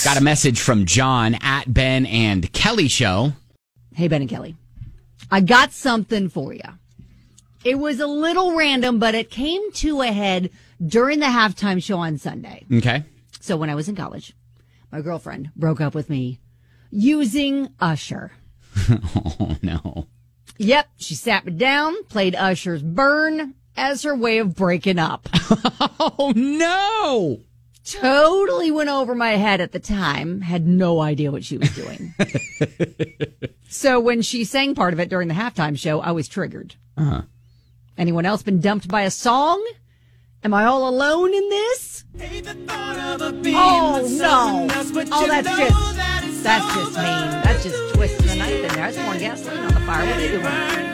Got a message from John at Ben and Kelly Show. Hey, Ben and Kelly. I got something for you. It was a little random, but it came to a head during the halftime show on Sunday. Okay. So when I was in college, my girlfriend broke up with me using Usher. Oh, no. Yep. She sat me down, played Usher's Burn as her way of breaking up. Oh, no. Totally went over my head at the time. Had no idea what she was doing. So when she sang part of it during the halftime show, I was triggered. Uh-huh. Anyone else been dumped by a song? Am I all alone in this? Oh, no. Oh, that's just mean. That's just twisting the knife in there. That's pouring gasoline on the fire. What are you doing?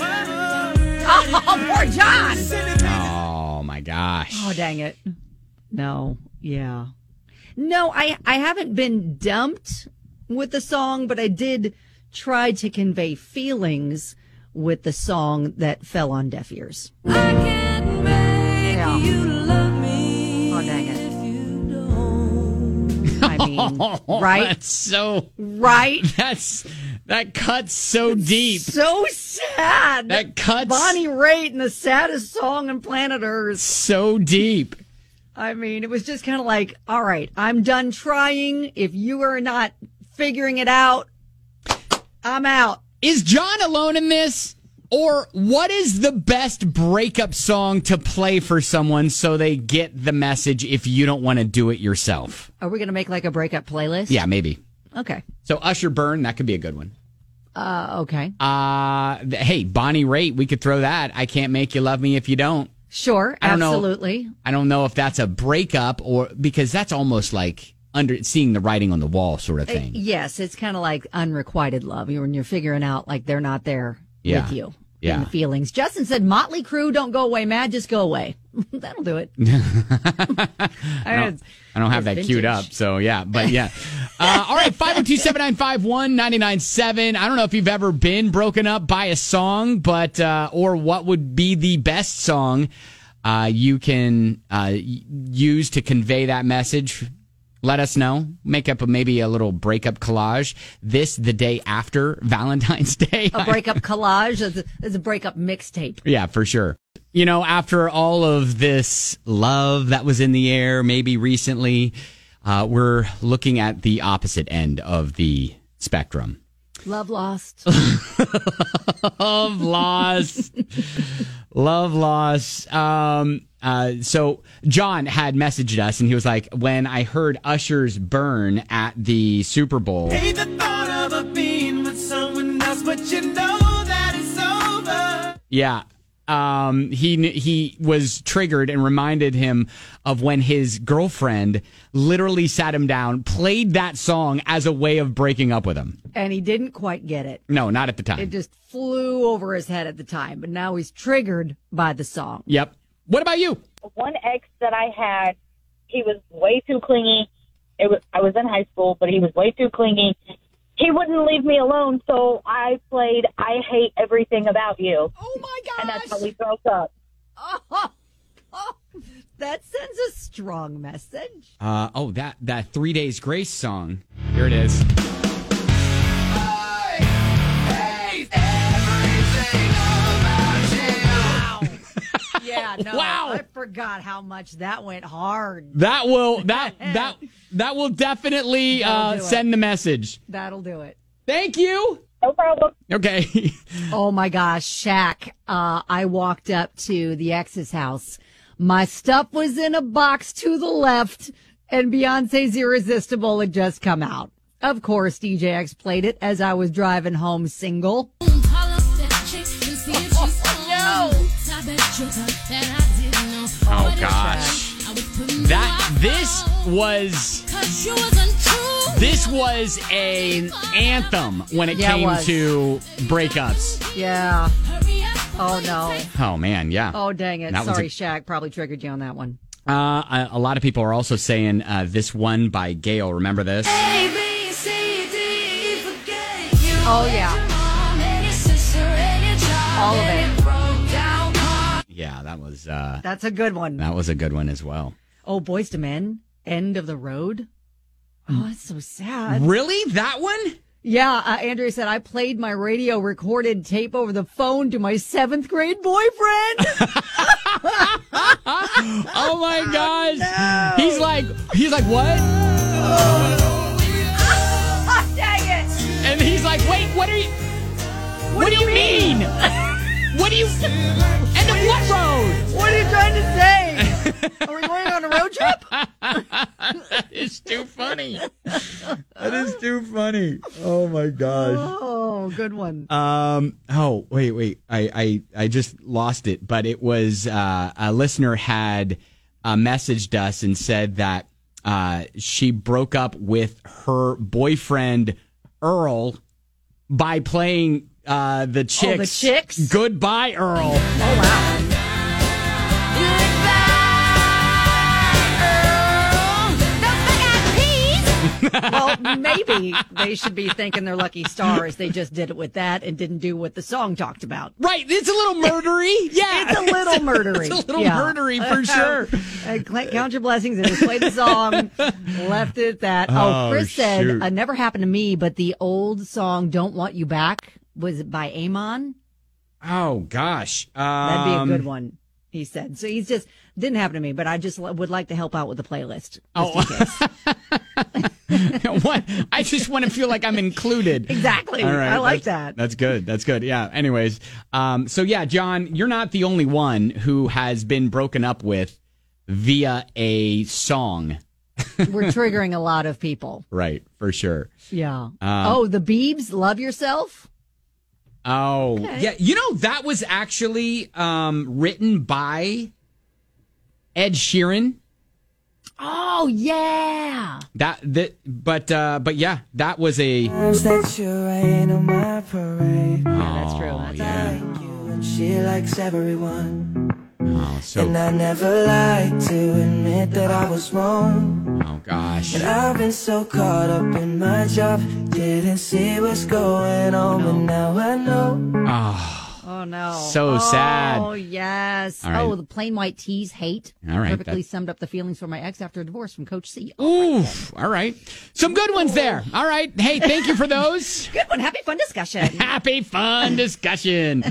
Oh, poor John. Oh, my gosh. Oh, dang it. No. Yeah. No, I haven't been dumped with the song, but I did try to convey feelings with the song that fell on deaf ears. I can't make you love me. Oh, dang it. If you don't. I mean, right? That's so... Right? That cuts so deep. So sad. That cuts... Bonnie Raitt in the saddest song on planet Earth. So deep. I mean, it was just kind of like, all right, I'm done trying. If you are not figuring it out, I'm out. Is John alone in this? Or what is the best breakup song to play for someone so they get the message if you don't want to do it yourself? Are we going to make like a breakup playlist? Yeah, maybe. Okay. So Usher Burn, that could be a good one. Okay. Hey, Bonnie Raitt, we could throw that. I Can't Make You Love Me If You Don't. Sure, absolutely. I don't know if that's a breakup or because that's almost like seeing the writing on the wall sort of thing. Yes, it's kind of like unrequited love when you're figuring out like they're not there with you. Yeah. In the feelings. Justin said, Motley Crue, don't go away, Matt, just go away. That'll do it. I don't have that queued up, so yeah. But yeah. All right, 512-795-1997. I don't know if you've ever been broken up by a song, but or what would be the best song you can use to convey that message. Let us know. Make up maybe a little breakup collage. The day after Valentine's Day. A breakup collage is a breakup mixtape. Yeah, for sure. You know, after all of this love that was in the air, maybe recently, we're looking at the opposite end of the spectrum. Love lost. Love lost. Love lost. So John had messaged us and he was like, when I heard Usher's Burn at the Super Bowl. Hate the thought of being with someone else, but you know that it's over. Yeah. He was triggered and reminded him of when his girlfriend literally sat him down, played that song as a way of breaking up with him. And he didn't quite get it. No, not at the time. It just flew over his head at the time, but now he's triggered by the song. Yep. What about you? One ex that I had, he was way too clingy. I was in high school, but he was way too clingy. He wouldn't leave me alone, so I played I Hate Everything About You. Oh, my gosh. And that's how we broke up. Oh, that sends a strong message. That 3 Days Grace song. Here it is. I hate everything about you. Yeah, no. Wow. I forgot how much that went hard. That will definitely That'll do send the message. That'll do it. Thank you. No problem. Okay. Oh my gosh, Shaq. I walked up to the ex's house. My stuff was in a box to the left, and Beyonce's Irresistible had just come out. Of course, DJ X played it as I was driving home single. Oh gosh. This was an anthem when it came to breakups. Yeah. Oh no. Oh man, yeah. Oh dang it. That was Sorry, Shaq. Probably triggered you on that one. A lot of people are also saying this one by Gail. Remember this? Oh yeah. All of it. Yeah, that was. That's a good one. That was a good one as well. Oh, Boyz II Men, End of the Road. Oh, that's so sad. Really? That one? Yeah, Andrea said, I played my radio recorded tape over the phone to my 7th grade boyfriend. Oh my gosh. No. He's like, what? Oh, dang it. And he's like, wait, what do you mean? What do you, and of what road? What are you trying to say? Are we going on a road trip? That is too funny. That is too funny. Oh my gosh. Oh, good one. Oh, wait. I just lost it, but it was, a listener had messaged us and said that, she broke up with her boyfriend, Earl, by playing, the Chicks. Goodbye, Earl. Oh, wow. Well, maybe they should be thanking their lucky stars. They just did it with that and didn't do what the song talked about. Right. It's a little murdery. Yeah. It's a little murdery. It's a little murdery for sure. Count your blessings and just play the song. Left it at that. Chris said, never happened to me, but the old song Don't Want You Back was by Amon. Oh, gosh. That'd be a good one, he said. So he's just, didn't happen to me, but I just would like to help out with the playlist. What? I just want to feel like I'm included. Exactly. All right, I like that. That's good. That's good. Yeah. Anyways, so yeah, John, you're not the only one who has been broken up with via a song. We're triggering a lot of people. Right. For sure. Yeah. The Biebs, Love Yourself. Oh, okay. Yeah. You know, that was actually written by Ed Sheeran. Oh yeah. But yeah, that was a. That you ain't on my parade. That's true. Oh, yeah. Like you and she likes everyone. Oh, so. And I never like to admit that I was wrong. Oh gosh. And I've been so caught up in my job, didn't see what's going on, but now I know. Oh no. So sad. Oh yes. All right. Oh, the plain white tees hate. All right. Perfectly summed up the feelings for my ex after a divorce from Coach C. Ooh. All right. Some good ones there. All right. Hey, thank you for those. Good one. Happy fun discussion. Happy fun discussion.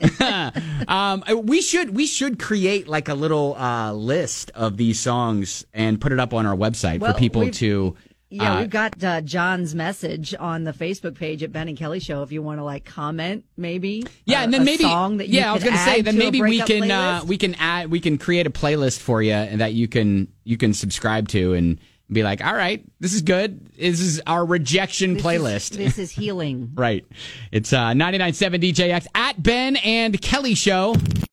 We should create like a little list of these songs and put it up on our website for people to. Yeah, we've got John's message on the Facebook page at Ben and Kelly Show. If you want to like comment, maybe. Yeah, and then maybe. Song that you I was going to say then maybe we can playlist. we can create a playlist for you and that you can subscribe to and be like, all right, this is good. This is our rejection playlist. This is healing. Right. It's 99.7 DJX at Ben and Kelly Show.